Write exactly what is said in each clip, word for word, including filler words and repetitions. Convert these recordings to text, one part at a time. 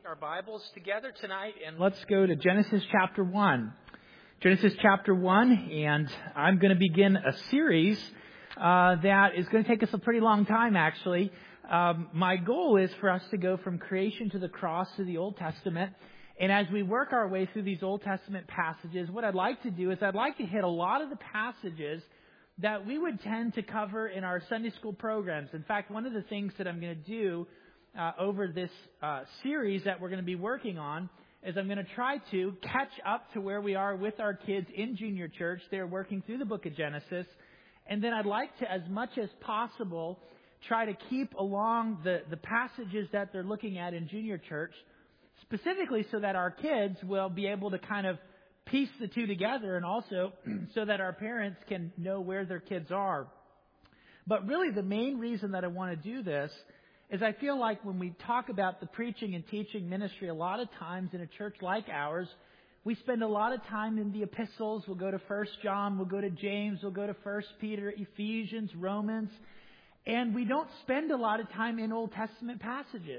Our Bibles together tonight, and let's go to Genesis chapter one. Genesis chapter one, and I'm going to begin a series uh, that is going to take us a pretty long time, actually. Um, my goal is for us to go from creation to the cross to the Old Testament. And as we work our way through these Old Testament passages, what I'd like to do is I'd like to hit a lot of the passages that we would tend to cover in our Sunday school programs. In fact, one of the things that I'm going to do Uh, over this uh, series that we're going to be working on is I'm going to try to catch up to where we are with our kids in junior church. They're working through the book of Genesis. And then I'd like to, as much as possible, try to keep along the, the passages that they're looking at in junior church, specifically so that our kids will be able to kind of piece the two together, and also so that our parents can know where their kids are. But really the main reason that I want to do this is I feel like when we talk about the preaching and teaching ministry, a lot of times in a church like ours, we spend a lot of time in the epistles. We'll go to First John, we'll go to James, we'll go to First Peter, Ephesians, Romans, and we don't spend a lot of time in Old Testament passages.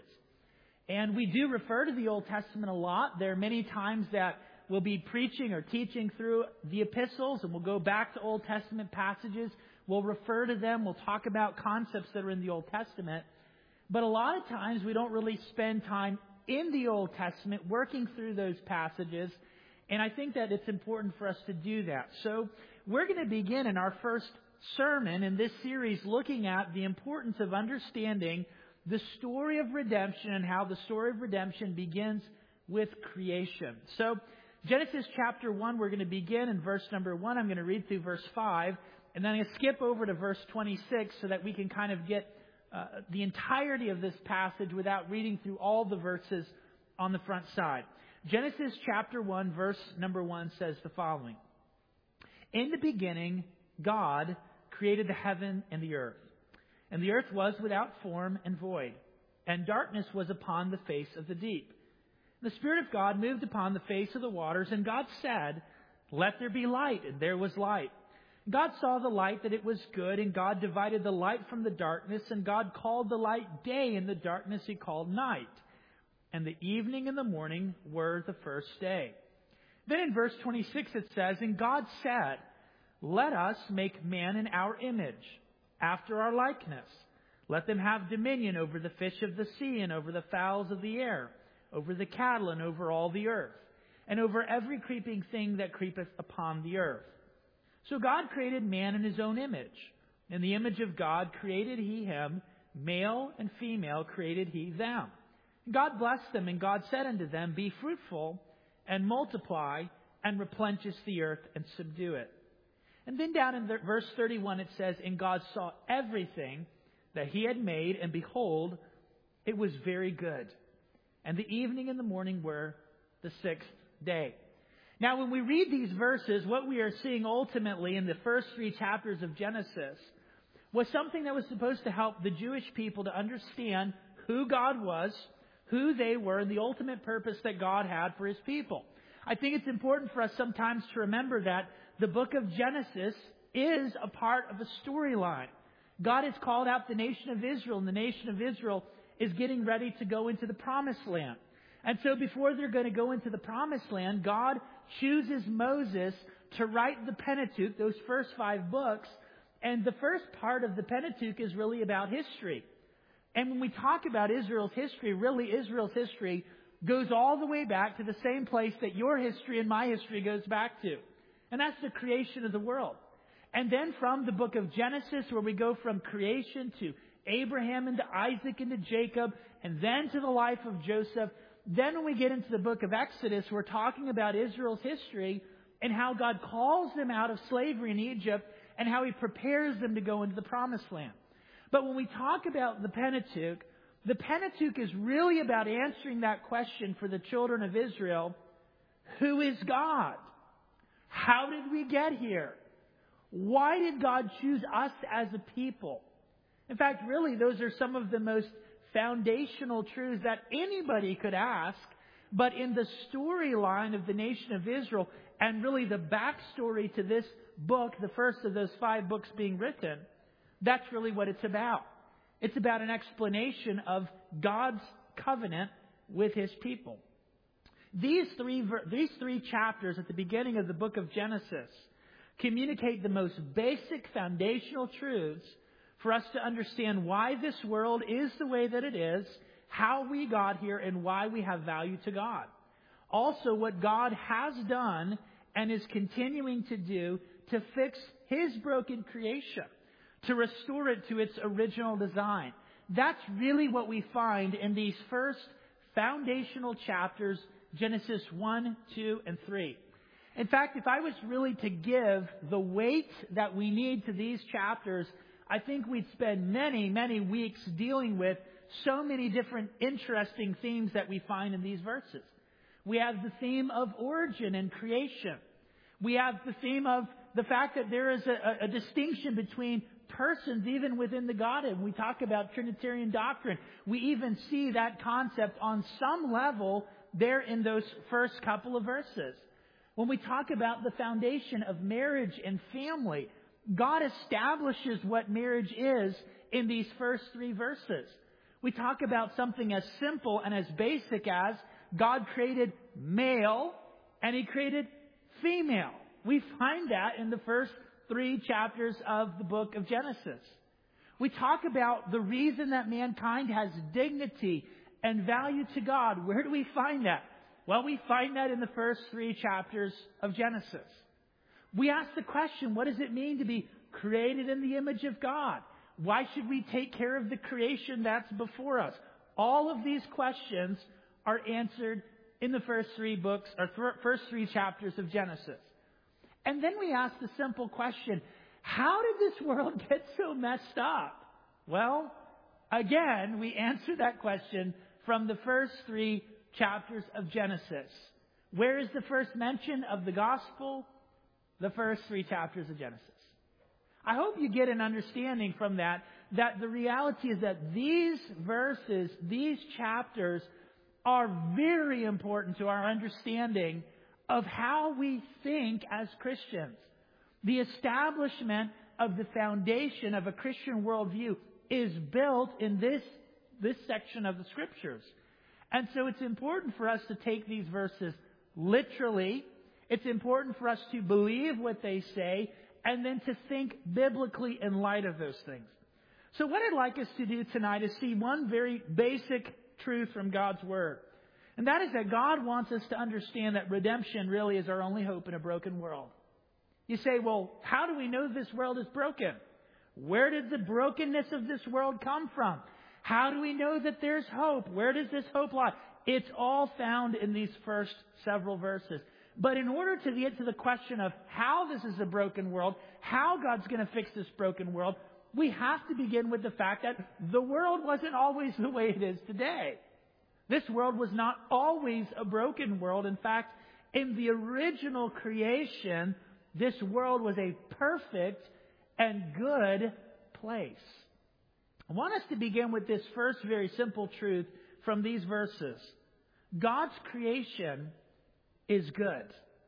And we do refer to the Old Testament a lot. There are many times that we'll be preaching or teaching through the epistles, and we'll go back to Old Testament passages. We'll refer to them. We'll talk about concepts that are in the Old Testament. But a lot of times we don't really spend time in the Old Testament working through those passages. And I think that it's important for us to do that. So we're going to begin in our first sermon in this series looking at the importance of understanding the story of redemption and how the story of redemption begins with creation. So Genesis chapter one, we're going to begin in verse number one. I'm going to read through verse five. And then I'm going to skip over to verse twenty-six so that we can kind of get Uh, the entirety of this passage without reading through all the verses on the front side. Genesis chapter one, verse number one says the following. In the beginning, God created the heaven and the earth. And the earth was without form and void, and darkness was upon the face of the deep. The Spirit of God moved upon the face of the waters, and God said, "Let there be light," and there was light. God saw the light that it was good, and God divided the light from the darkness, and God called the light day, and the darkness He called night. And the evening and the morning were the first day. Then in verse twenty-six it says, "And God said, let us make man in our image, after our likeness. Let them have dominion over the fish of the sea, and over the fowls of the air, over the cattle, and over all the earth, and over every creeping thing that creepeth upon the earth." So God created man in His own image. In the image of God created He him, male and female created He them. God blessed them, and God said unto them, "Be fruitful, and multiply, and replenish the earth, and subdue it." And then down in verse thirty-one it says, "And God saw everything that He had made, and behold, it was very good. And the evening and the morning were the sixth day." Now, when we read these verses, what we are seeing ultimately in the first three chapters of Genesis was something that was supposed to help the Jewish people to understand who God was, who they were, and the ultimate purpose that God had for His people. I think it's important for us sometimes to remember that the book of Genesis is a part of a storyline. God has called out the nation of Israel, and the nation of Israel is getting ready to go into the promised land. And so before they're going to go into the promised land, God chooses Moses to write the Pentateuch, those first five books. And the first part of the Pentateuch is really about history. And when we talk about Israel's history, really Israel's history goes all the way back to the same place that your history and my history goes back to. And that's the creation of the world. And then from the book of Genesis, where we go from creation to Abraham and to Isaac and to Jacob, and then to the life of Joseph. Then when we get into the book of Exodus, we're talking about Israel's history and how God calls them out of slavery in Egypt and how He prepares them to go into the promised land. But when we talk about the Pentateuch, the Pentateuch is really about answering that question for the children of Israel. Who is God? How did we get here? Why did God choose us as a people? In fact, really, those are some of the most foundational truths that anybody could ask, but in the storyline of the nation of Israel, and really the backstory to this book, the first of those five books being written, that's really what it's about. It's about an explanation of God's covenant with His people. These three, these three chapters at the beginning of the book of Genesis communicate the most basic foundational truths for us to understand why this world is the way that it is, how we got here, and why we have value to God. Also, what God has done and is continuing to do to fix His broken creation, to restore it to its original design. That's really what we find in these first foundational chapters, Genesis one, two, and three. In fact, if I was really to give the weight that we need to these chapters, I think we'd spend many, many weeks dealing with so many different interesting themes that we find in these verses. We have the theme of origin and creation. We have the theme of the fact that there is a, a distinction between persons even within the Godhead. We talk about Trinitarian doctrine. We even see that concept on some level there in those first couple of verses. When we talk about the foundation of marriage and family, God establishes what marriage is in these first three verses. We talk about something as simple and as basic as God created male and He created female. We find that in the first three chapters of the book of Genesis. We talk about the reason that mankind has dignity and value to God. Where do we find that? Well, we find that in the first three chapters of Genesis. We ask the question, what does it mean to be created in the image of God? Why should we take care of the creation that's before us? All of these questions are answered in the first three books, or th- first three chapters of Genesis. And then we ask the simple question, how did this world get so messed up? Well, again, we answer that question from the first three chapters of Genesis. Where is the first mention of the gospel? The first three chapters of Genesis. I hope you get an understanding from that, that the reality is that these verses, these chapters, are very important to our understanding of how we think as Christians. The establishment of the foundation of a Christian worldview is built in this, this section of the Scriptures. And so it's important for us to take these verses literally. It's important for us to believe what they say and then to think biblically in light of those things. So what I'd like us to do tonight is see one very basic truth from God's Word. And that is that God wants us to understand that redemption really is our only hope in a broken world. You say, well, how do we know this world is broken? Where did the brokenness of this world come from? How do we know that there's hope? Where does this hope lie? It's all found in these first several verses. But in order to get to the question of how this is a broken world, how God's going to fix this broken world, we have to begin with the fact that the world wasn't always the way it is today. This world was not always a broken world. In fact, in the original creation, this world was a perfect and good place. I want us to begin with this first very simple truth from these verses. God's creation is good.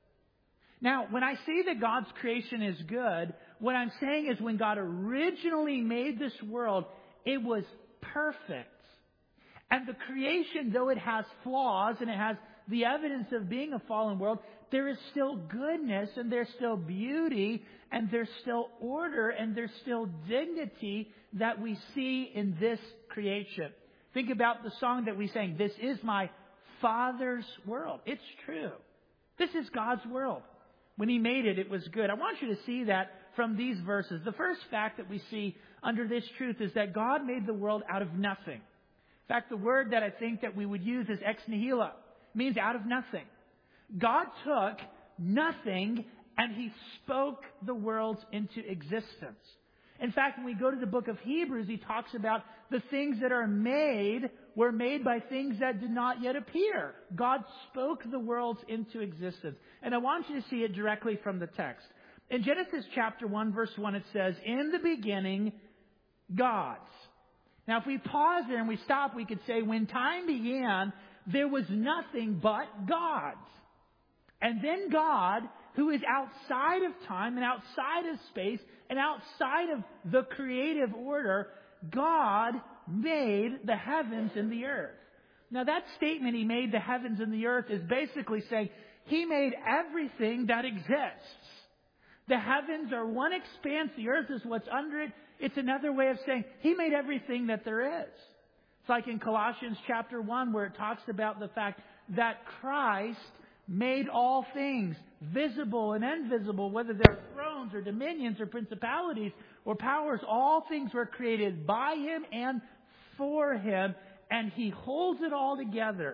Now, when I say that God's creation is good, what I'm saying is when God originally made this world, it was perfect. And the creation, though it has flaws and it has the evidence of being a fallen world, there is still goodness and there's still beauty and there's still order and there's still dignity that we see in this creation. Think about the song that we sang, "This is my Father's world." It's true. This is God's world. When He made it, it was good. I want you to see that from these verses. The first fact that we see under this truth is that God made the world out of nothing. In fact, the word that I think that we would use is ex nihilo. It means out of nothing. God took nothing and He spoke the worlds into existence. In fact, when we go to the book of Hebrews, he talks about the things that are made were made by things that did not yet appear. God spoke the worlds into existence. And I want you to see it directly from the text. In Genesis chapter one, verse one, it says, "In the beginning, gods." Now, if we pause there and we stop, we could say, when time began, there was nothing but gods. And then God, who is outside of time and outside of space and outside of the creative order, God made the heavens and the earth. Now that statement, He made the heavens and the earth, is basically saying He made everything that exists. The heavens are one expanse. The earth is what's under it. It's another way of saying He made everything that there is. It's like in Colossians chapter one, where it talks about the fact that Christ made all things, visible and invisible, whether they're thrones or dominions or principalities or powers. All things were created by Him and for Him, and He holds it all together.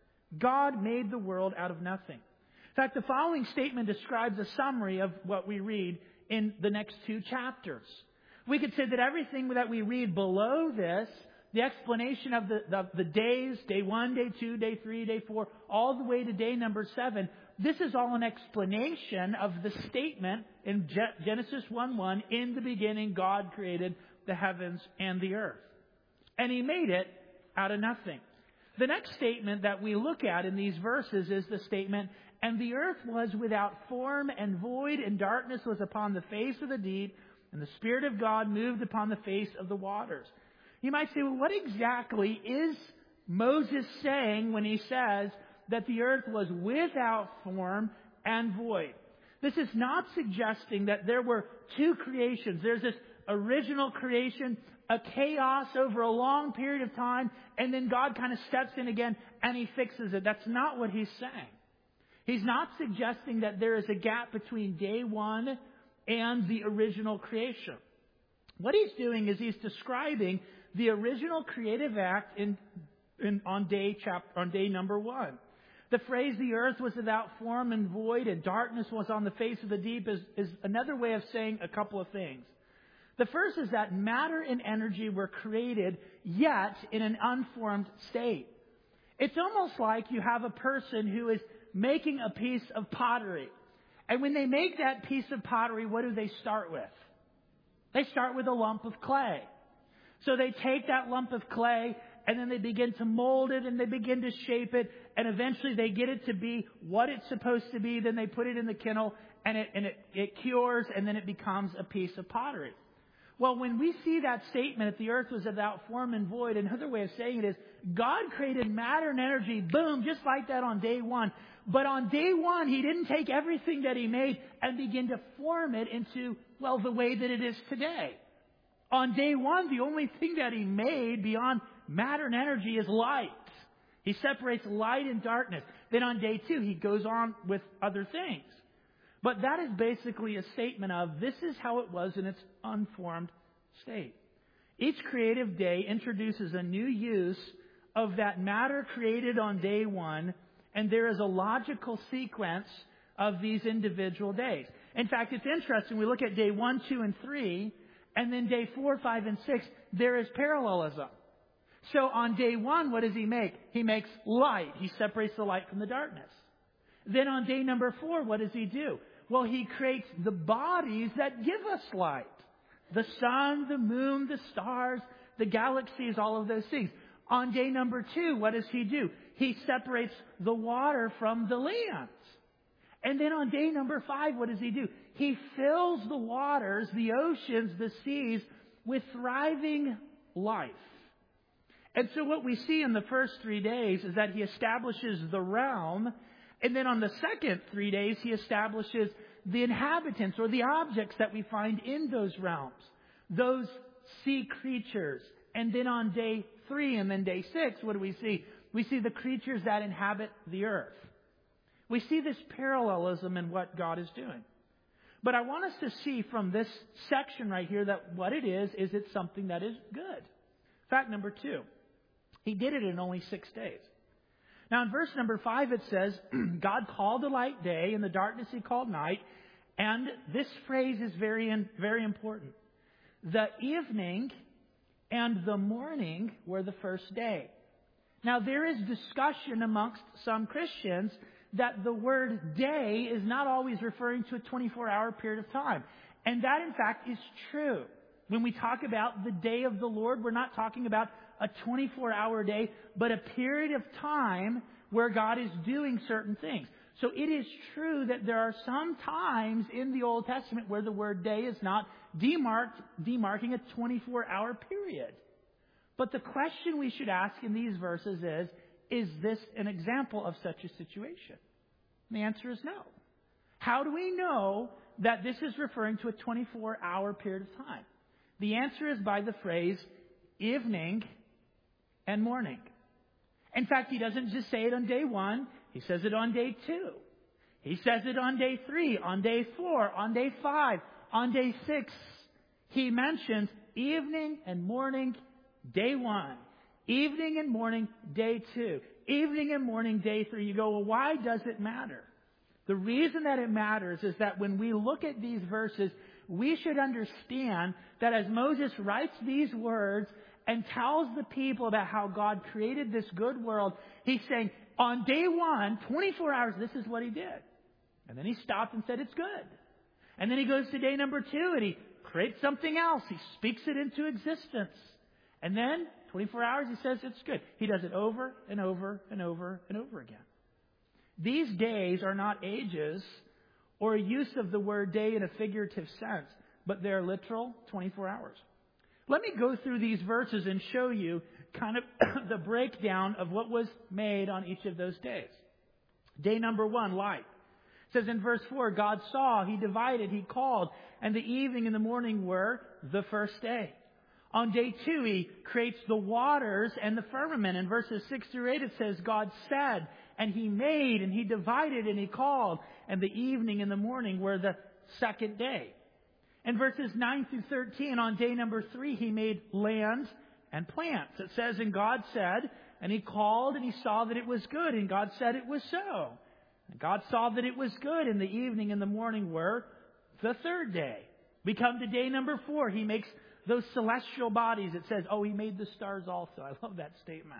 God made the world out of nothing. In fact, the following statement describes a summary of what we read in the next two chapters. We could say that everything that we read below this, the explanation of the, the, the days, day one, day two, day three, day four, all the way to day number seven, this is all an explanation of the statement in Genesis one one, in the beginning God created the heavens and the earth. And He made it out of nothing. The next statement that we look at in these verses is the statement, and the earth was without form and void, and darkness was upon the face of the deep, and the Spirit of God moved upon the face of the waters. You might say, well, what exactly is Moses saying when he says that the earth was without form and void? This is not suggesting that there were two creations. There's this original creation, a chaos over a long period of time, and then God kind of steps in again and He fixes it. That's not what He's saying. He's not suggesting that there is a gap between day one and the original creation. What He's doing is He's describing the original creative act in, in on day chapter on day number one. The phrase "the earth was without form and void, and darkness was on the face of the deep" is, is another way of saying a couple of things. The first is that matter and energy were created, yet in an unformed state. It's almost like you have a person who is making a piece of pottery. And when they make that piece of pottery, what do they start with? They start with a lump of clay. So they take that lump of clay and then they begin to mold it and they begin to shape it. And eventually they get it to be what it's supposed to be. Then they put it in the kiln and it, and it, it cures, and then it becomes a piece of pottery. Well, when we see that statement that the earth was without form and void, another way of saying it is God created matter and energy, boom, just like that on day one. But on day one, He didn't take everything that He made and begin to form it into, well, the way that it is today. On day one, the only thing that He made beyond matter and energy is light. He separates light and darkness. Then on day two, He goes on with other things. But that is basically a statement of this is how it was in its unformed state. Each creative day introduces a new use of that matter created on day one, and there is a logical sequence of these individual days. In fact, it's interesting. We look at day one, two, and three, and then day four, five, and six, there is parallelism. So on day one, what does He make? He makes light. He separates the light from the darkness. Then on day number four, what does He do? Well, He creates the bodies that give us light. The sun, the moon, the stars, the galaxies, all of those things. On day number two, what does He do? He separates the water from the lands. And then on day number five, what does He do? He fills the waters, the oceans, the seas with thriving life. And so what we see in the first three days is that He establishes the realm. And then on the second three days, He establishes the inhabitants or the objects that we find in those realms. Those sea creatures. And then on day three and then day six, what do we see? We see the creatures that inhabit the earth. We see this parallelism in what God is doing. But I want us to see from this section right here that what it is, is it's something that is good. Fact number two, He did it in only six days. Now in verse number five it says, God called the light day, and the darkness He called night. And this phrase is very, very important. The evening and the morning were the first day. Now there is discussion amongst some Christians that the word day is not always referring to a twenty-four hour period of time. And that in fact is true. When we talk about the day of the Lord, we're not talking about a twenty-four hour day, but a period of time where God is doing certain things. So it is true that there are some times in the Old Testament where the word day is not demarked, demarking a twenty-four hour period. But the question we should ask in these verses is, is this an example of such a situation? And the answer is no. How do we know that this is referring to a twenty-four hour period of time? The answer is by the phrase evening and morning. In fact, he doesn't just say it on day one. He says it on day two. He says it on day three, on day four, on day five, on day six. He mentions evening and morning, day one. Evening and morning, day two. Evening and morning, day three. You go, well, why does it matter? The reason that it matters is that when we look at these verses, we should understand that as Moses writes these words and tells the people about how God created this good world, he's saying, on day one, twenty-four hours, this is what he did. And then he stopped and said, it's good. And then he goes to day number two and he creates something else. He speaks it into existence. And then, twenty-four hours, he says it's good. He does it over and over and over and over again. These days are not ages or a use of the word day in a figurative sense, but they're literal twenty-four hours. Let me go through these verses and show you kind of the breakdown of what was made on each of those days. Day number one, light. It says in verse four, God saw, He divided, He called, and the evening and the morning were the first day. On day two, He creates the waters and the firmament. In verses six through eight, it says, God said, and He made, and He divided, and He called, and the evening and the morning were the second day. In verses nine through thirteen, on day number three, He made land and plants. It says, and God said, and He called, and He saw that it was good, and God said it was so. And God saw that it was good, and the evening and the morning were the third day. We come to day number four. He makes those celestial bodies. It says, oh, He made the stars also. I love that statement.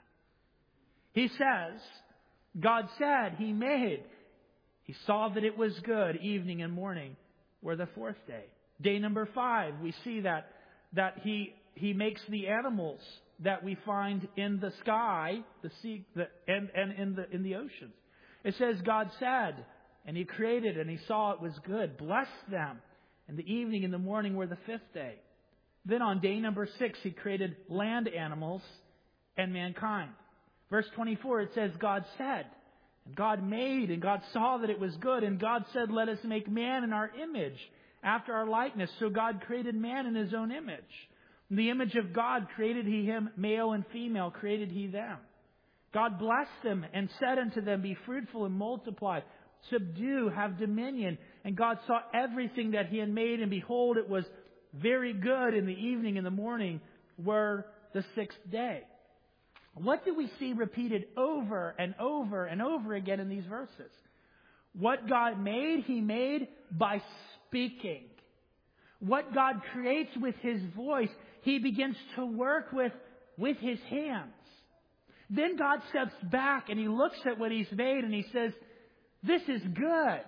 He says, God said, He made. He saw that it was good. Evening and morning were the fourth day. Day number five, we see that that He He makes the animals that we find in the sky, the sea, the, and and in the in the oceans. It says God said, and He created, and He saw it was good. Blessed them. And the evening and the morning were the fifth day. Then on day number six, He created land animals and mankind. Verse twenty-four, it says God said, and God made, and God saw that it was good, and God said, let us make man in our image, after our likeness. So God created man in His own image. In the image of God created He him, male and female created He them. God blessed them and said unto them, be fruitful and multiply, subdue, have dominion. And God saw everything that He had made, and behold, it was very good. In the evening and the morning were the sixth day. What do we see repeated over and over and over again in these verses? What God made, He made by speaking. What God creates with His voice, He begins to work with with His hands. Then God steps back and He looks at what He's made and He says, this is good.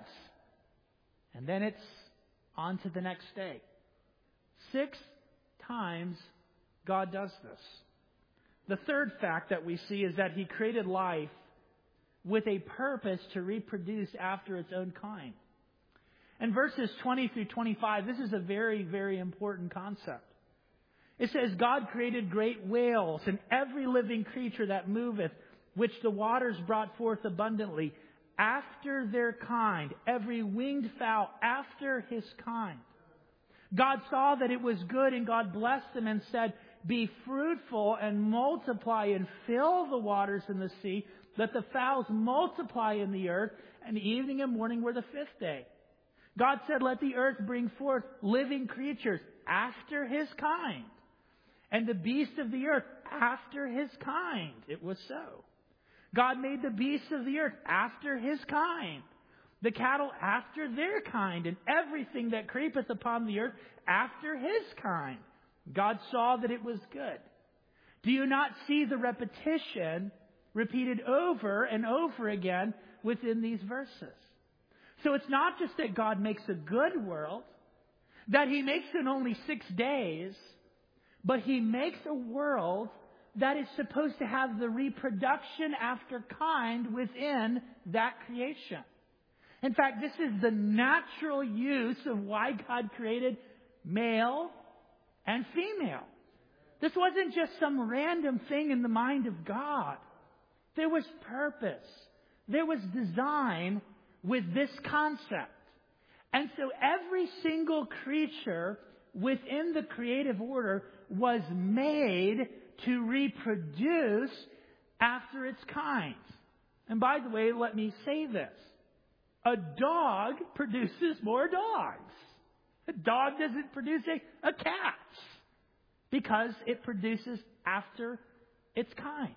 And then it's on to the next day. Six times God does this. The third fact that we see is that He created life with a purpose to reproduce after its own kind. In verses twenty through twenty-five, this is a very, very important concept. It says, God created great whales and every living creature that moveth, which the waters brought forth abundantly, after their kind, every winged fowl after his kind. God saw that it was good, and God blessed them and said, be fruitful and multiply and fill the waters in the sea, let the fowls multiply in the earth. And evening and morning were the fifth day. God said, let the earth bring forth living creatures after His kind, and the beasts of the earth after his kind. It was so. God made the beasts of the earth after His kind, the cattle after their kind, and everything that creepeth upon the earth after His kind. God saw that it was good. Do you not see the repetition repeated over and over again within these verses? So it's not just that God makes a good world, that He makes in only six days, but He makes a world that is supposed to have the reproduction after kind within that creation. In fact, this is the natural use of why God created male and female. This wasn't just some random thing in the mind of God. There was purpose. There was design with this concept. And so every single creature within the creative order was made to reproduce after its kind. And by the way, let me say this. A dog produces more dogs. A dog doesn't produce a, a cat because it produces after its kind.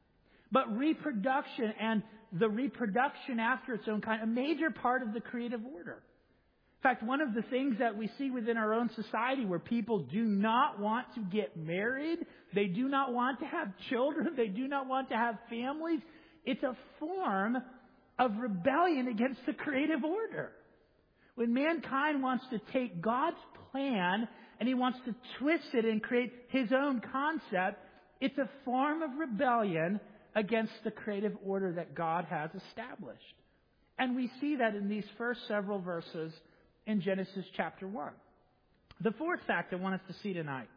But reproduction and the reproduction after its own kind, a major part of the creative order. In fact, one of the things that we see within our own society where people do not want to get married, they do not want to have children, they do not want to have families, it's a form of rebellion against the creative order. When mankind wants to take God's plan and he wants to twist it and create his own concept, it's a form of rebellion against the creative order that God has established. And we see that in these first several verses in Genesis chapter one. The fourth fact I want us to see tonight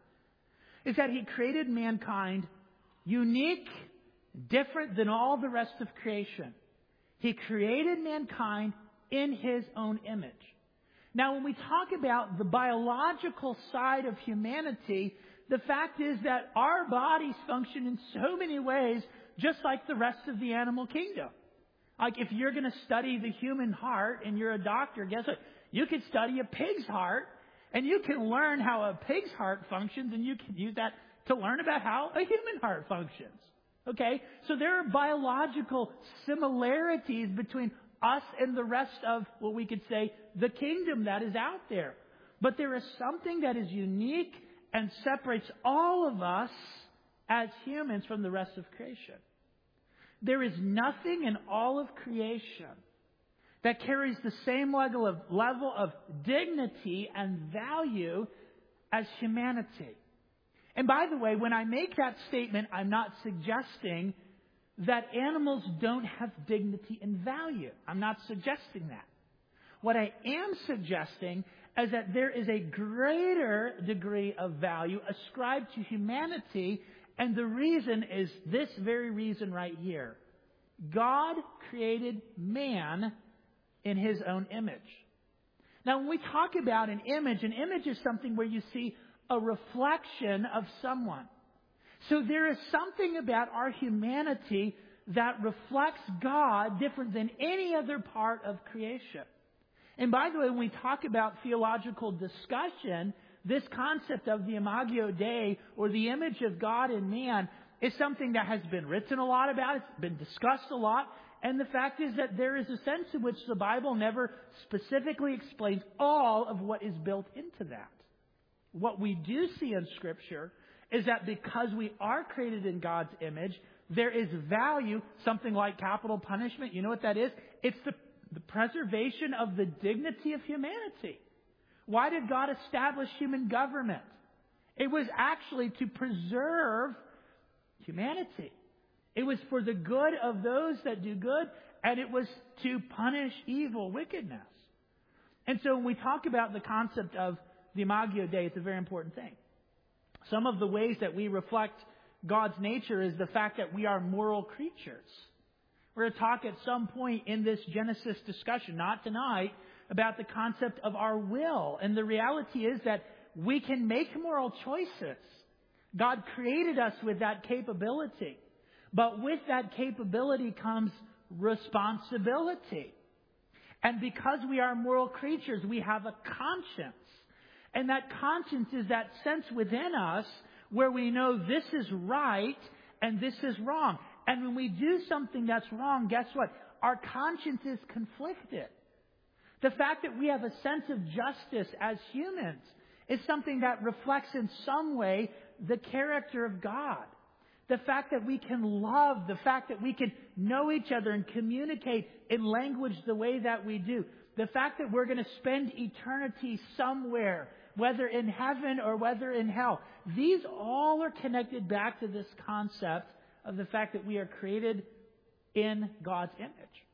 is that he created mankind unique, different than all the rest of creation. He created mankind in his own image. Now, when we talk about the biological side of humanity, the fact is that our bodies function in so many ways just like the rest of the animal kingdom. Like if you're going to study the human heart and you're a doctor, guess what? You can study a pig's heart and you can learn how a pig's heart functions and you can use that to learn about how a human heart functions. Okay? So there are biological similarities between us and the rest of what we could say the kingdom that is out there. But there is something that is unique and separates all of us as humans from the rest of creation. There is nothing in all of creation that carries the same level of, level of dignity and value as humanity. And by the way, when I make that statement, I'm not suggesting that animals don't have dignity and value. I'm not suggesting that. What I am suggesting is that there is a greater degree of value ascribed to humanity, and the reason is this very reason right here. God created man in his own image. Now, when we talk about an image, an image is something where you see a reflection of someone. So there is something about our humanity that reflects God different than any other part of creation. And by the way, when we talk about theological discussion, this concept of the Imago Dei, or the image of God in man, is something that has been written a lot about. It's been discussed a lot. And the fact is that there is a sense in which the Bible never specifically explains all of what is built into that. What we do see in Scripture is that because we are created in God's image, there is value, something like capital punishment. You know what that is? It's the, the preservation of the dignity of humanity. Why did God establish human government? It was actually to preserve humanity. It was for the good of those that do good, and it was to punish evil, wickedness. And so when we talk about the concept of the Imago Dei, it's a very important thing. Some of the ways that we reflect God's nature is the fact that we are moral creatures. We're going to talk at some point in this Genesis discussion, not tonight, about the concept of our will. And the reality is that we can make moral choices. God created us with that capability. But with that capability comes responsibility. And because we are moral creatures, we have a conscience. And that conscience is that sense within us where we know this is right and this is wrong. And when we do something that's wrong, guess what? Our conscience is conflicted. The fact that we have a sense of justice as humans is something that reflects in some way the character of God. The fact that we can love, the fact that we can know each other and communicate in language the way that we do. The fact that we're going to spend eternity somewhere, whether in heaven or whether in hell. These all are connected back to this concept of the fact that we are created in God's image.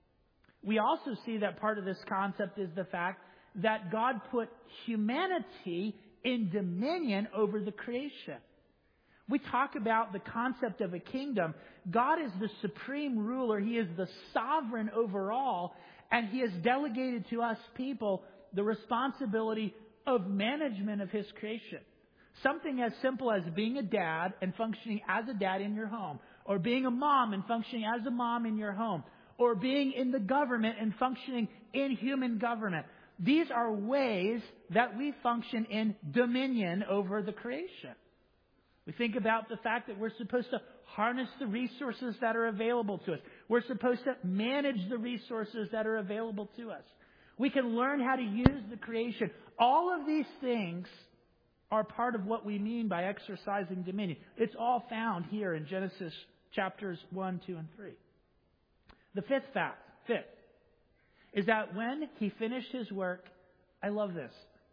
We also see that part of this concept is the fact that God put humanity in dominion over the creation. We talk about the concept of a kingdom. God is the supreme ruler. He is the sovereign over all. And He has delegated to us people the responsibility of management of His creation. Something as simple as being a dad and functioning as a dad in your home. Or being a mom and functioning as a mom in your home. Or being in the government and functioning in human government. These are ways that we function in dominion over the creation. We think about the fact that we're supposed to harness the resources that are available to us. We're supposed to manage the resources that are available to us. We can learn how to use the creation. All of these things are part of what we mean by exercising dominion. It's all found here in Genesis chapters one, two, and three. The fifth fact, fifth, is that when He finished His work, I love this,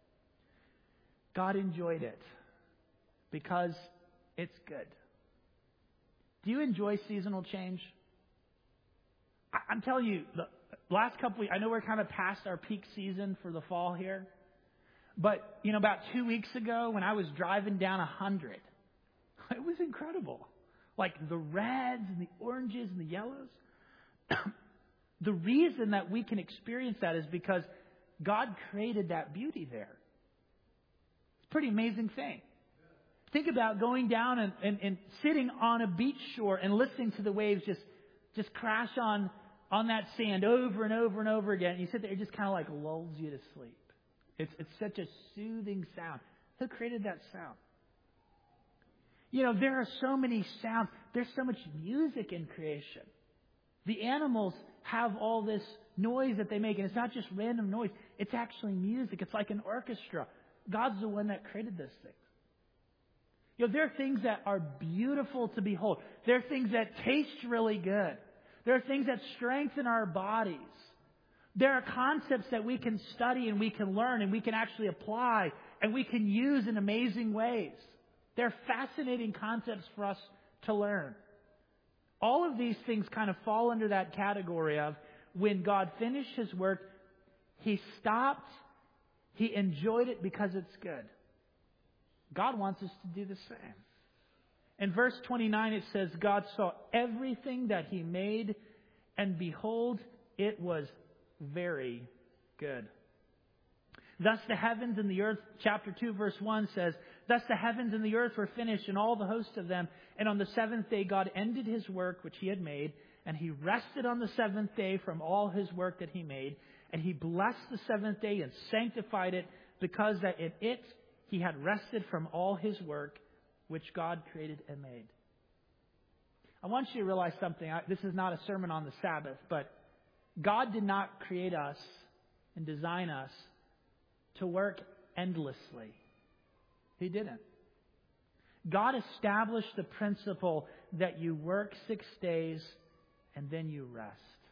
God enjoyed it because it's good. Do you enjoy seasonal change? I'm telling you, the last couple weeks, I know we're kind of past our peak season for the fall here. But, you know, about two weeks ago when I was driving down a hundred, it was incredible. Like the reds and the oranges and the yellows. The reason that we can experience that is because God created that beauty there. It's a pretty amazing thing. Think about going down and, and, and sitting on a beach shore and listening to the waves just, just crash on, on that sand over and over and over again. And you sit there, it just kind of like lulls you to sleep. It's, it's such a soothing sound. Who created that sound? You know, there are so many sounds. There's so much music in creation. The animals have all this noise that they make, and it's not just random noise. It's actually music. It's like an orchestra. God's the one that created those things. You know, there are things that are beautiful to behold. There are things that taste really good. There are things that strengthen our bodies. There are concepts that we can study and we can learn and we can actually apply and we can use in amazing ways. They're fascinating concepts for us to learn. All of these things kind of fall under that category of when God finished His work, He stopped, He enjoyed it because it's good. God wants us to do the same. In verse twenty-nine it says, God saw everything that He made, and behold, it was very good. Thus the heavens and the earth, chapter two, verse one says, Thus the heavens and the earth were finished, and all the host of them. And on the seventh day God ended His work which He had made, and He rested on the seventh day from all His work that He made. And He blessed the seventh day and sanctified it, because that in it He had rested from all His work which God created and made. I want you to realize something. I, this is not a sermon on the Sabbath, but God did not create us and design us to work endlessly. He didn't. God established the principle that you work six days and then you rest.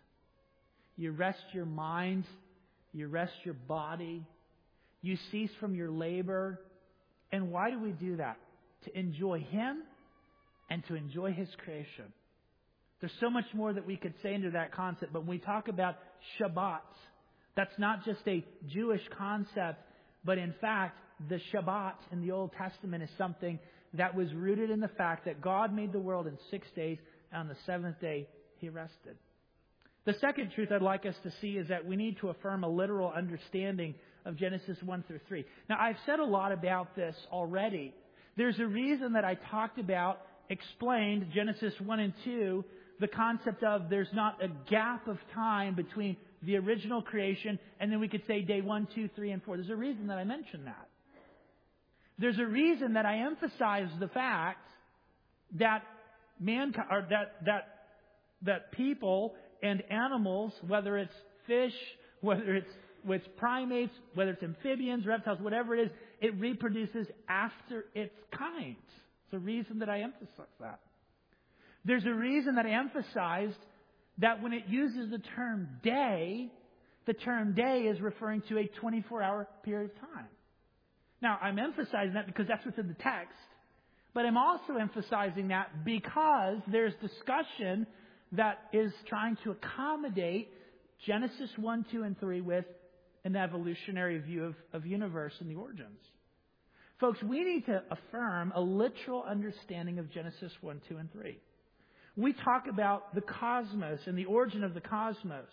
You rest your mind. You rest your body. You cease from your labor. And why do we do that? To enjoy Him and to enjoy His creation. There's so much more that we could say into that concept. But when we talk about Shabbat, that's not just a Jewish concept, but in fact, the Shabbat in the Old Testament is something that was rooted in the fact that God made the world in six days, and on the seventh day, He rested. The second truth I'd like us to see is that we need to affirm a literal understanding of Genesis one through three. Now, I've said a lot about this already. There's a reason that I talked about, explained Genesis one and two, the concept of there's not a gap of time between the original creation and then we could say day one, two, three, and four. There's a reason that I mentioned that. There's a reason that I emphasize the fact that mankind, or that that that people and animals, whether it's fish, whether it's with primates, whether it's amphibians, reptiles, whatever it is, it reproduces after its kind. It's a reason that I emphasize that. There's a reason that I emphasized that when it uses the term day, the term day is referring to a twenty-four hour period of time. Now, I'm emphasizing that because that's what's in the text, but I'm also emphasizing that because there's discussion that is trying to accommodate Genesis one, two, and three with an evolutionary view of, of universe and the origins. Folks, we need to affirm a literal understanding of Genesis one, two, and three. We talk about the cosmos and the origin of the cosmos.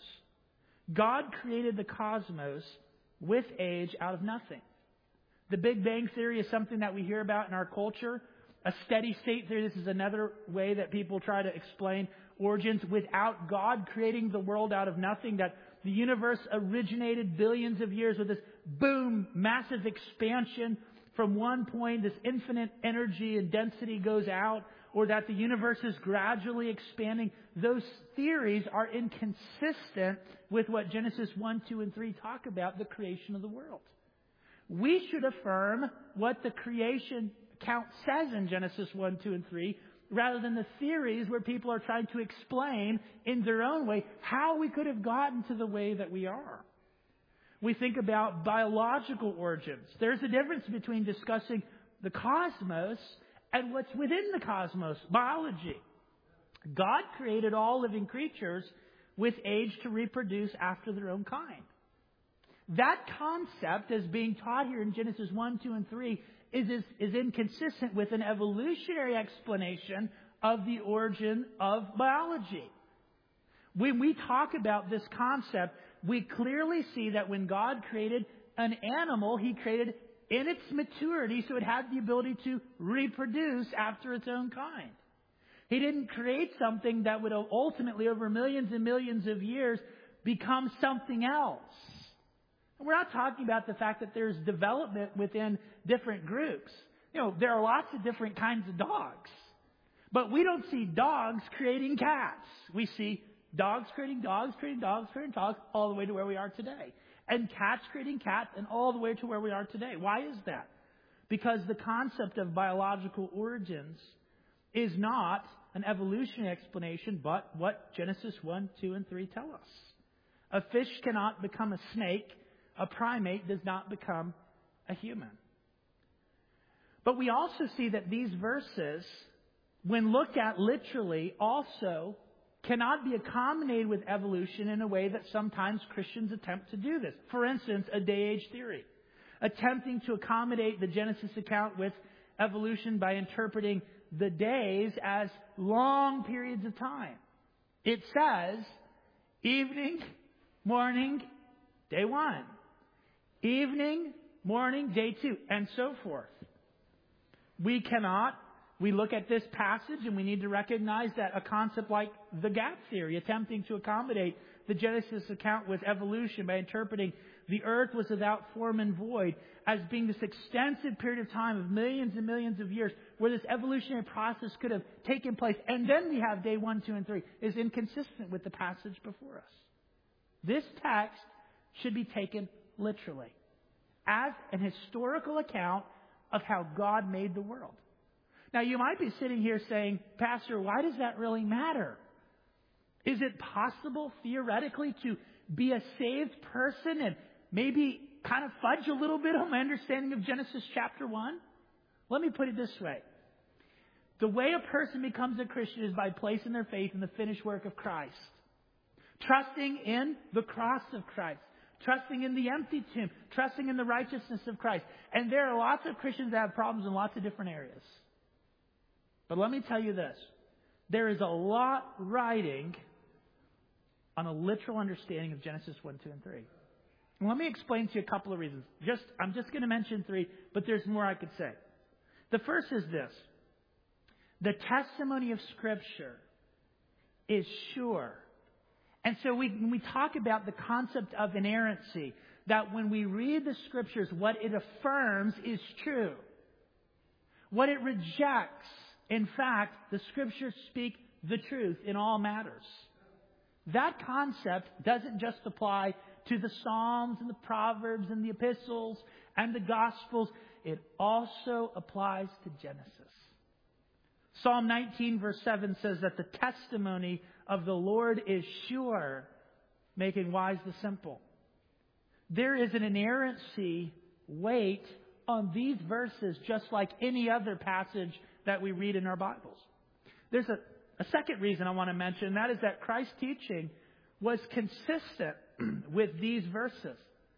God created the cosmos with age out of nothing. The Big Bang Theory is something that we hear about in our culture. A steady state theory, this is another way that people try to explain origins. Without God creating the world out of nothing, that the universe originated billions of years with this boom, massive expansion from one point, this infinite energy and density goes out, or that the universe is gradually expanding. Those theories are inconsistent with what Genesis one, two, and three talk about, the creation of the world. We should affirm what the creation account says in Genesis one, two, and three, rather than the theories where people are trying to explain in their own way how we could have gotten to the way that we are. We think about biological origins. There's a difference between discussing the cosmos and what's within the cosmos, biology. God created all living creatures with age to reproduce after their own kind. That concept, as being taught here in Genesis one, two, and three, is, is, is inconsistent with an evolutionary explanation of the origin of biology. When we talk about this concept, we clearly see that when God created an animal, He created in its maturity so it had the ability to reproduce after its own kind. He didn't create something that would ultimately, over millions and millions of years, become something else. And we're not talking about the fact that there's development within different groups. You know, there are lots of different kinds of dogs. But we don't see dogs creating cats. We see dogs creating dogs, creating dogs, creating dogs, all the way to where we are today. And cats creating cats, and all the way to where we are today. Why is that? Because the concept of biological origins is not an evolutionary explanation, but what Genesis one, two, and three tell us. A fish cannot become a snake. A primate does not become a human. But we also see that these verses, when looked at literally, also cannot be accommodated with evolution in a way that sometimes Christians attempt to do this. For instance, a day-age theory. Attempting to accommodate the Genesis account with evolution by interpreting the days as long periods of time. It says evening, morning, day one. Evening, morning, day two, and so forth. We cannot, we look at this passage and we need to recognize that a concept like the gap theory, attempting to accommodate the Genesis account with evolution by interpreting the earth was without form and void as being this extensive period of time of millions and millions of years where this evolutionary process could have taken place, and then we have day one, two, and three, is inconsistent with the passage before us. This text should be taken literally, as an historical account of how God made the world. Now, you might be sitting here saying, Pastor, why does that really matter? Is it possible, theoretically, to be a saved person and maybe kind of fudge a little bit on my understanding of Genesis chapter one? Let me put it this way. The way a person becomes a Christian is by placing their faith in the finished work of Christ. Trusting in the cross of Christ. Trusting in the empty tomb. Trusting in the righteousness of Christ. And there are lots of Christians that have problems in lots of different areas. But let me tell you this. There is a lot riding on a literal understanding of Genesis one, two, and three. And let me explain to you a couple of reasons. Just I'm just going to mention three, but there's more I could say. The first is this. The testimony of Scripture is sure. And so we, when we talk about the concept of inerrancy, that when we read the Scriptures, what it affirms is true. What it rejects, in fact, the Scriptures speak the truth in all matters. That concept doesn't just apply to the Psalms and the Proverbs and the Epistles and the Gospels. It also applies to Genesis. Psalm nineteen verse seven says that the testimony of the Lord is sure, making wise the simple. There is an inerrancy weight on these verses just like any other passage that we read in our Bibles. There's a, a second reason I want to mention, and that is that Christ's teaching was consistent with these verses.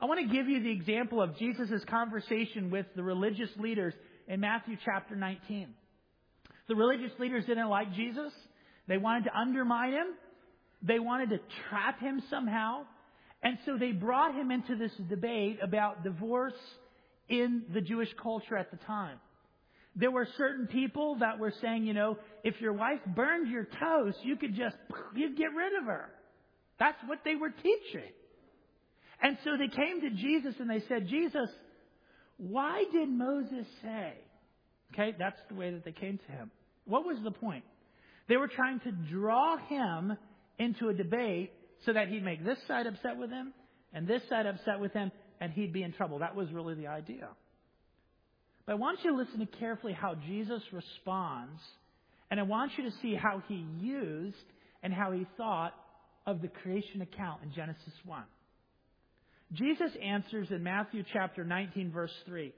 I want to give you the example of Jesus' conversation with the religious leaders in Matthew chapter nineteen. The religious leaders didn't like Jesus. They wanted to undermine him. They wanted to trap him somehow. And so they brought him into this debate about divorce in the Jewish culture at the time. There were certain people that were saying, you know, if your wife burned your toast, you could just, you'd get rid of her. That's what they were teaching. And so they came to Jesus and they said, Jesus, why did Moses say? Okay, that's the way that they came to him. What was the point? They were trying to draw him into a debate so that he'd make this side upset with him and this side upset with him, and he'd be in trouble. That was really the idea. But I want you to listen to carefully how Jesus responds, and I want you to see how he used and how he thought of the creation account in Genesis one. Jesus answers in Matthew chapter nineteen, verse three.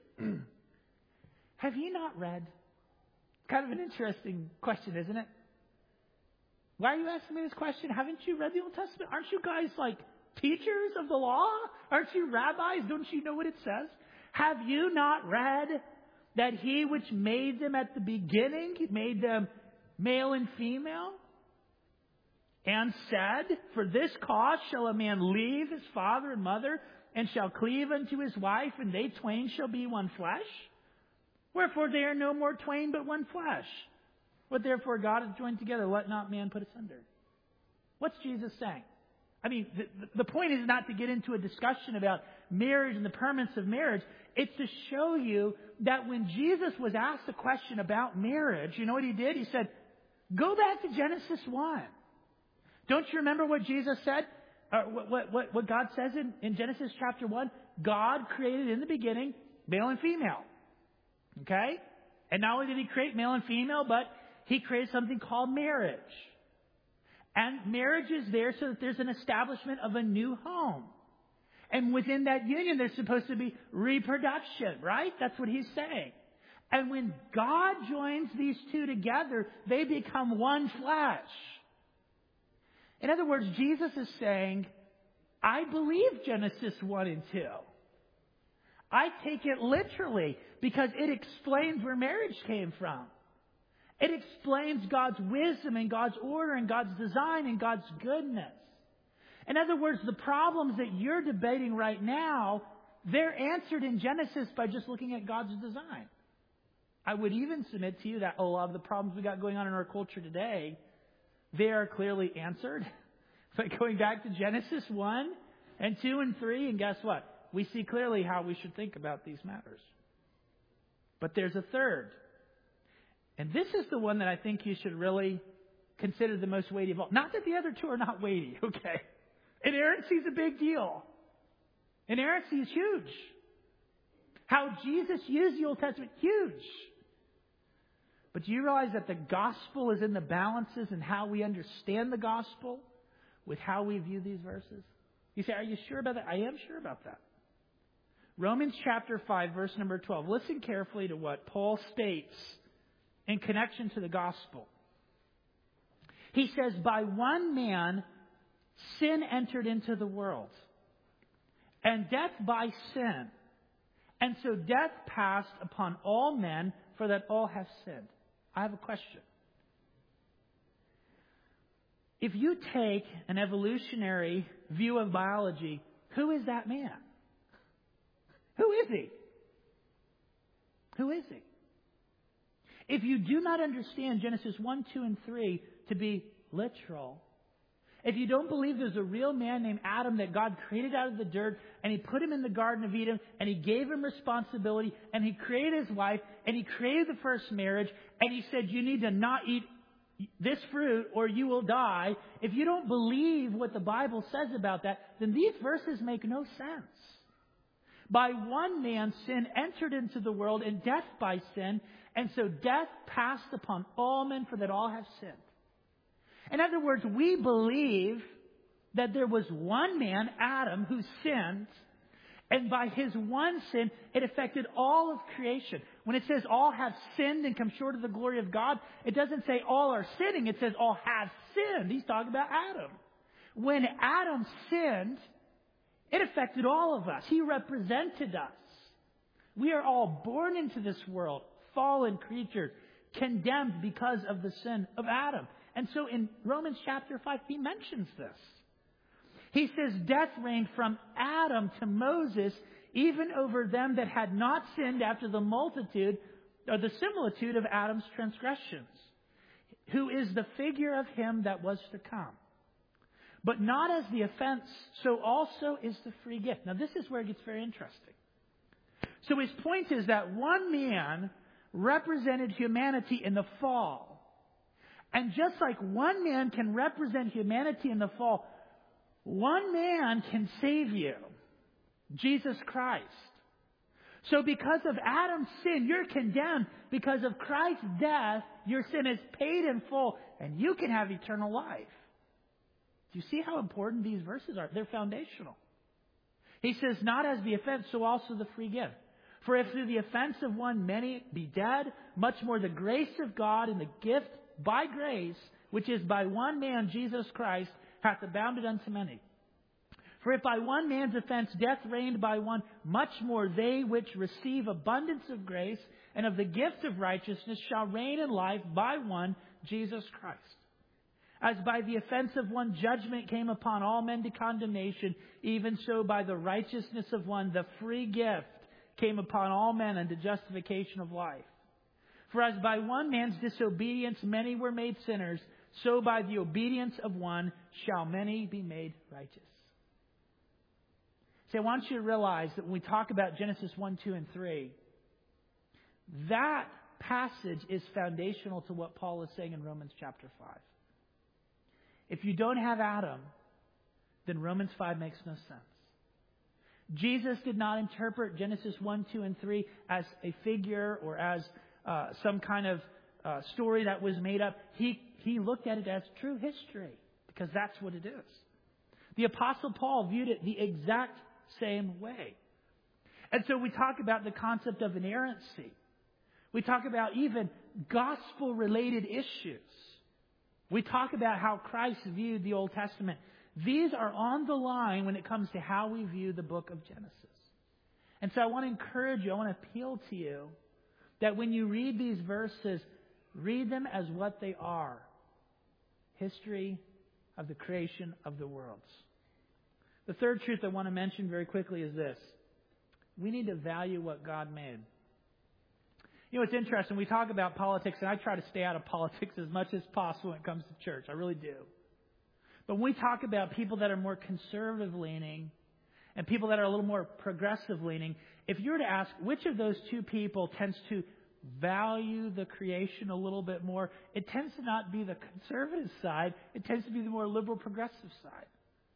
Have you not read? Kind of an interesting question, isn't it? Why are you asking me this question? Haven't you read the Old Testament? Aren't you guys like teachers of the law? Aren't you rabbis? Don't you know what it says? Have you not read that he which made them at the beginning, he made them male and female? And said, for this cause shall a man leave his father and mother, and shall cleave unto his wife, and they twain shall be one flesh? Wherefore they are no more twain, but one flesh. What therefore God has joined together, let not man put asunder. What's Jesus saying? I mean, the, the point is not to get into a discussion about marriage and the permanence of marriage. It's to show you that when Jesus was asked a question about marriage, you know what he did? He said, go back to Genesis one. Don't you remember what Jesus said? Or what, what, what God says in, in Genesis chapter one? God created in the beginning male and female. Okay? And not only did he create male and female, but he created something called marriage. And marriage is there so that there's an establishment of a new home. And within that union, there's supposed to be reproduction, right? That's what he's saying. And when God joins these two together, they become one flesh. In other words, Jesus is saying, I believe Genesis one and two. I take it literally because it explains where marriage came from. It explains God's wisdom and God's order and God's design and God's goodness. In other words, the problems that you're debating right now, they're answered in Genesis by just looking at God's design. I would even submit to you that a lot of the problems we got going on in our culture today, they are clearly answered by going back to Genesis one and two and three. And guess what? We see clearly how we should think about these matters. But there's a third. And this is the one that I think you should really consider the most weighty of all. Not that the other two are not weighty, okay? Inerrancy is a big deal. Inerrancy is huge. How Jesus used the Old Testament, huge. But do you realize that the gospel is in the balances and how we understand the gospel with how we view these verses? You say, are you sure about that? I am sure about that. Romans chapter five, verse number twelve. Listen carefully to what Paul states in connection to the gospel. He says, by one man, sin entered into the world, and death by sin. And so death passed upon all men, for that all have sinned. I have a question. If you take an evolutionary view of biology, who is that man? Who is he? Who is he? If you do not understand Genesis one, two, and three to be literal, if you don't believe there's a real man named Adam that God created out of the dirt, and he put him in the Garden of Eden, and he gave him responsibility, and he created his wife, and he created the first marriage, and he said, you need to not eat this fruit or you will die. If you don't believe what the Bible says about that, then these verses make no sense. By one man sin entered into the world, and death by sin, and so death passed upon all men, for that all have sinned. In other words, we believe that there was one man, Adam, who sinned, and by his one sin, it affected all of creation. When it says all have sinned and come short of the glory of God, it doesn't say all are sinning, it says all have sinned. He's talking about Adam. When Adam sinned, It affected all of us. He represented us. We are all born into this world, fallen creatures, condemned because of the sin of Adam. And so in Romans chapter five, he mentions this. He says, death reigned from Adam to Moses, even over them that had not sinned after the multitude or the similitude of Adam's transgressions, who is the figure of him that was to come. But not as the offense, so also is the free gift. Now this is where it gets very interesting. So his point is that one man represented humanity in the fall. And just like one man can represent humanity in the fall, one man can save you. Jesus Christ. So because of Adam's sin, you're condemned. Because of Christ's death, your sin is paid in full, and you can have eternal life. Do you see how important these verses are? They're foundational. He says, not as the offense, so also the free gift. For if through the offense of one many be dead, much more the grace of God and the gift by grace, which is by one man, Jesus Christ, hath abounded unto many. For if by one man's offense death reigned by one, much more they which receive abundance of grace and of the gift of righteousness shall reign in life by one, Jesus Christ. As by the offense of one judgment came upon all men to condemnation, even so by the righteousness of one the free gift came upon all men unto justification of life. For as by one man's disobedience many were made sinners, so by the obedience of one shall many be made righteous. See, I want you to realize that when we talk about Genesis one, two, and three, that passage is foundational to what Paul is saying in Romans chapter five. If you don't have Adam, then Romans five makes no sense. Jesus did not interpret Genesis one, two, and three as a figure or as uh, some kind of uh, story that was made up. He, he looked at it as true history, because that's what it is. The Apostle Paul viewed it the exact same way. And so we talk about the concept of inerrancy. We talk about even gospel-related issues. We talk about how Christ viewed the Old Testament. These are on the line when it comes to how we view the book of Genesis. And so I want to encourage you, I want to appeal to you, that when you read these verses, read them as what they are. History of the creation of the worlds. The third truth I want to mention very quickly is this. We need to value what God made. You know, it's interesting. We talk about politics, and I try to stay out of politics as much as possible when it comes to church. I really do. But when we talk about people that are more conservative-leaning and people that are a little more progressive-leaning, if you were to ask which of those two people tends to value the creation a little bit more, it tends to not be the conservative side. It tends to be the more liberal, progressive side.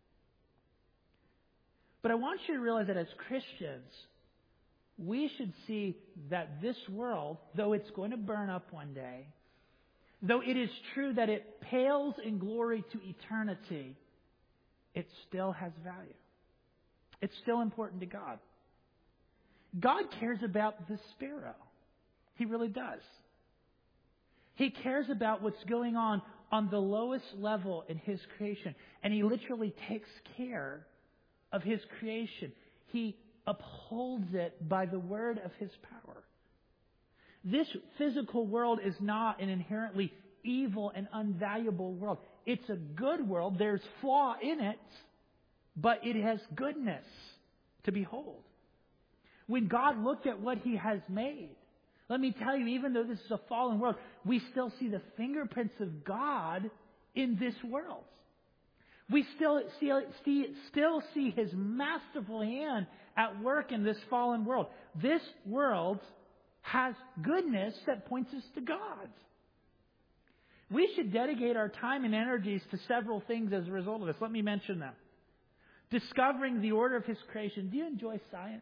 But I want you to realize that as Christians, we should see that this world, though it's going to burn up one day, though it is true that it pales in glory to eternity, it still has value. It's still important to God. God cares about the sparrow. He really does. He cares about what's going on on the lowest level in His creation. And He literally takes care of His creation. He upholds it by the word of His power. This physical world is not an inherently evil and unvaluable world. It's a good world. There's flaw in it, but it has goodness to behold. When God looked at what He has made, let me tell you, even though this is a fallen world, we still see the fingerprints of God in this world. We still see, see, still see His masterful hand at work in this fallen world. This world has goodness that points us to God. We should dedicate our time and energies to several things as a result of this. Let me mention them. Discovering the order of His creation. Do you enjoy science?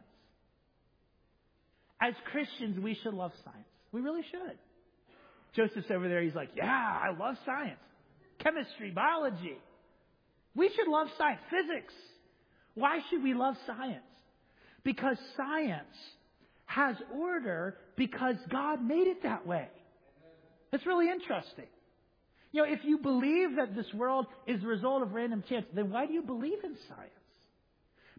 As Christians, we should love science. We really should. Joseph's over there. He's like, yeah, I love science. Chemistry, biology. We should love science. Physics. Why should we love science? Because science has order because God made it that way. It's really interesting. You know, if you believe that this world is the result of random chance, then why do you believe in science?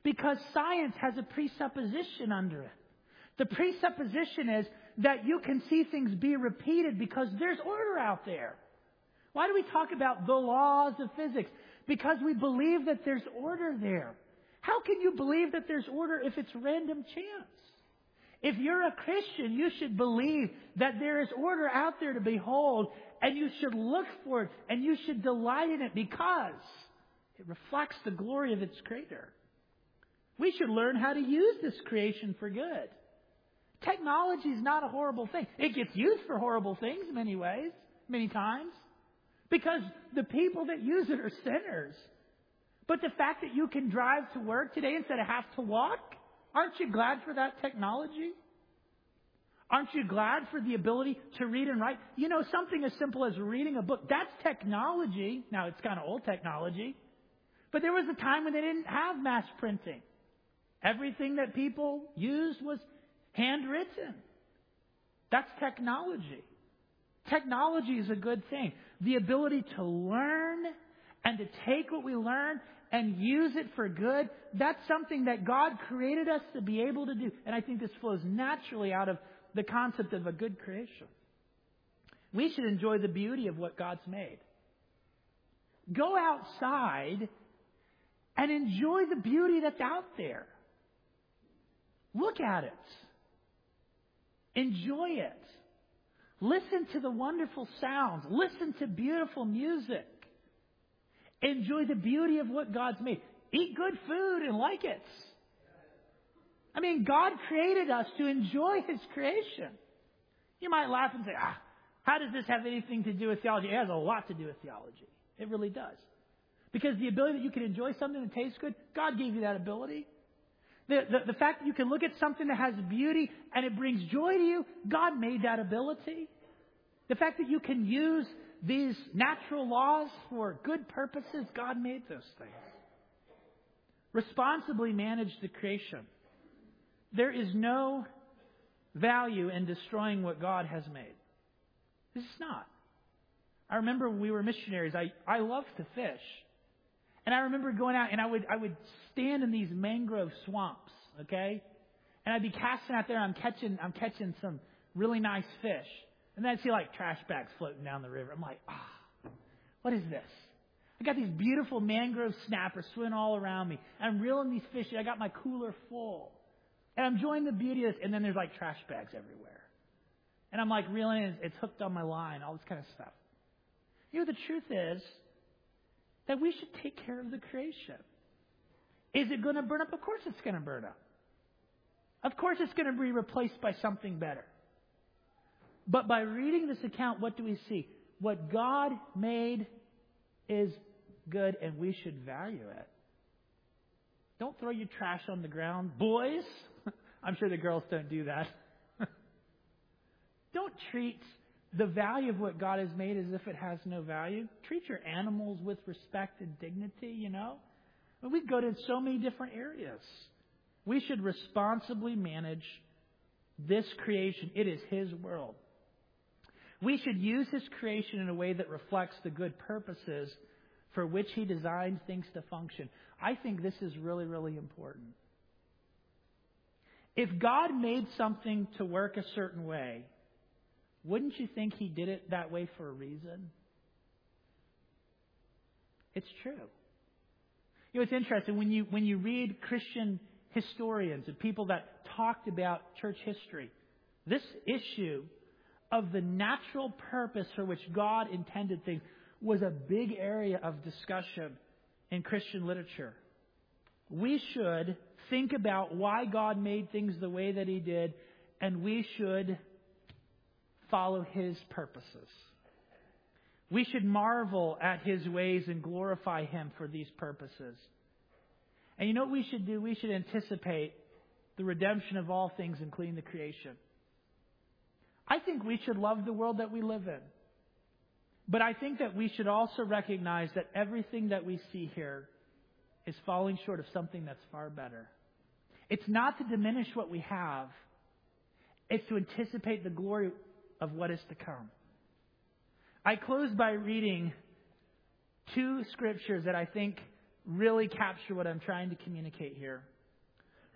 Because science has a presupposition under it. The presupposition is that you can see things be repeated because there's order out there. Why do we talk about the laws of physics? Because we believe that there's order there. How can you believe that there's order if it's random chance? If you're a Christian, you should believe that there is order out there to behold, and you should look for it, and you should delight in it because it reflects the glory of its Creator. We should learn how to use this creation for good. Technology is not a horrible thing. It gets used for horrible things in many ways, many times, because the people that use it are sinners. But the fact that you can drive to work today instead of have to walk, aren't you glad for that technology? Aren't you glad for the ability to read and write? You know, something as simple as reading a book, that's technology. Now, it's kind of old technology. But there was a time when they didn't have mass printing. Everything that people used was handwritten. That's technology. Technology is a good thing. The ability to learn and to take what we learn and use it for good, that's something that God created us to be able to do. And I think this flows naturally out of the concept of a good creation. We should enjoy the beauty of what God's made. Go outside and enjoy the beauty that's out there. Look at it. Enjoy it. Listen to the wonderful sounds. Listen to beautiful music. Enjoy the beauty of what God's made. Eat good food and like it. I mean, God created us to enjoy His creation. You might laugh and say, ah, how does this have anything to do with theology? It has a lot to do with theology. It really does. Because the ability that you can enjoy something that tastes good, God gave you that ability. The, the, the fact that you can look at something that has beauty and it brings joy to you, God made that ability. The fact that you can use these natural laws for good purposes, God made those things. Responsibly manage the creation. There is no value in destroying what God has made. This is not. I remember when we were missionaries, I, I loved to fish. And I remember going out and I would I would stand in these mangrove swamps, okay? And I'd be casting out there and I'm catching I'm catching some really nice fish. And then I'd see like trash bags floating down the river. I'm like, ah, oh, what is this? I got these beautiful mangrove snappers swimming all around me. And I'm reeling these fish. I got my cooler full. And I'm enjoying the beauty of this. And then there's like trash bags everywhere. And I'm like reeling it. It's hooked on my line, all this kind of stuff. You know, the truth is that we should take care of the creation. Is it going to burn up? Of course it's going to burn up. Of course it's going to be replaced by something better. But by reading this account, what do we see? What God made is good and we should value it. Don't throw your trash on the ground. Boys, I'm sure the girls don't do that. Don't treat the value of what God has made as if it has no value. Treat your animals with respect and dignity, you know. We go to so many different areas. We should responsibly manage this creation. It is His world. We should use His creation in a way that reflects the good purposes for which He designed things to function. I think this is really, really important. If God made something to work a certain way, wouldn't you think He did it that way for a reason? It's true. You know, it's interesting when you when you read Christian historians and people that talked about church history, this issue of the natural purpose for which God intended things was a big area of discussion in Christian literature. We should think about why God made things the way that He did, and we should follow His purposes. We should marvel at His ways and glorify Him for these purposes. And you know what we should do? We should anticipate the redemption of all things, including the creation. I think we should love the world that we live in. But I think that we should also recognize that everything that we see here is falling short of something that's far better. It's not to diminish what we have. It's to anticipate the glory of what is to come. I close by reading two scriptures that I think really capture what I'm trying to communicate here.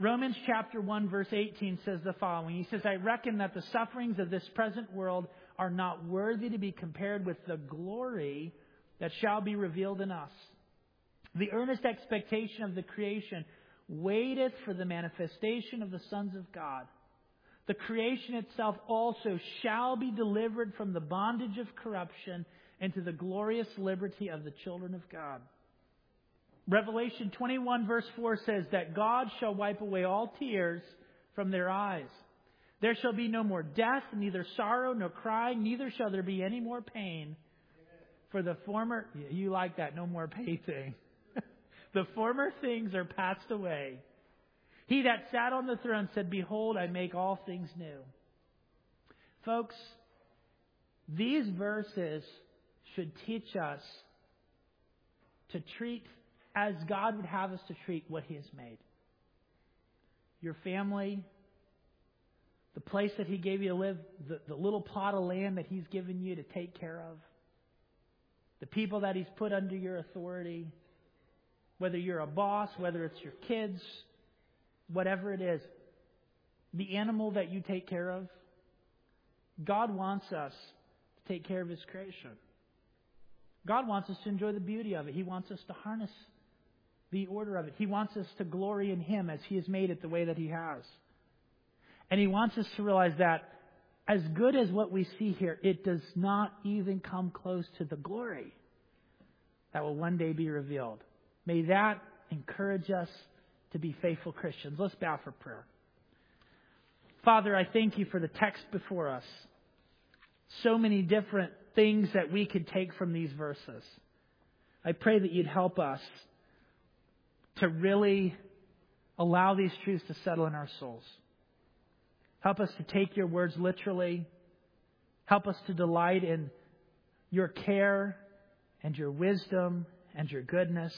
Romans chapter one verse eighteen says the following. He says, I reckon that the sufferings of this present world are not worthy to be compared with the glory that shall be revealed in us. The earnest expectation of the creation waiteth for the manifestation of the sons of God. The creation itself also shall be delivered from the bondage of corruption into the glorious liberty of the children of God. Revelation twenty-one verse four says that God shall wipe away all tears from their eyes. There shall be no more death, neither sorrow nor crying, neither shall there be any more pain. For the former, you like that, no more pain thing. The former things are passed away. He that sat on the throne said, Behold, I make all things new. Folks, these verses should teach us to treat as God would have us to treat what He has made. Your family, the place that He gave you to live, the, the little plot of land that He's given you to take care of, the people that He's put under your authority, whether you're a boss, whether it's your kids, whatever it is, the animal that you take care of, God wants us to take care of His creation. God wants us to enjoy the beauty of it. He wants us to harness the order of it. He wants us to glory in Him as He has made it the way that He has. And He wants us to realize that as good as what we see here, it does not even come close to the glory that will one day be revealed. May that encourage us to be faithful Christians. Let's bow for prayer. Father, I thank You for the text before us. So many different things that we could take from these verses. I pray that You'd help us to really allow these truths to settle in our souls. Help us to take Your words literally. Help us to delight in Your care and Your wisdom and Your goodness.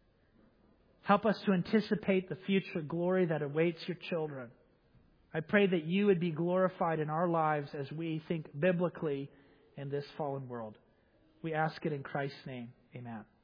Help us to anticipate the future glory that awaits Your children. I pray that You would be glorified in our lives as we think biblically in this fallen world. We ask it in Christ's name. Amen.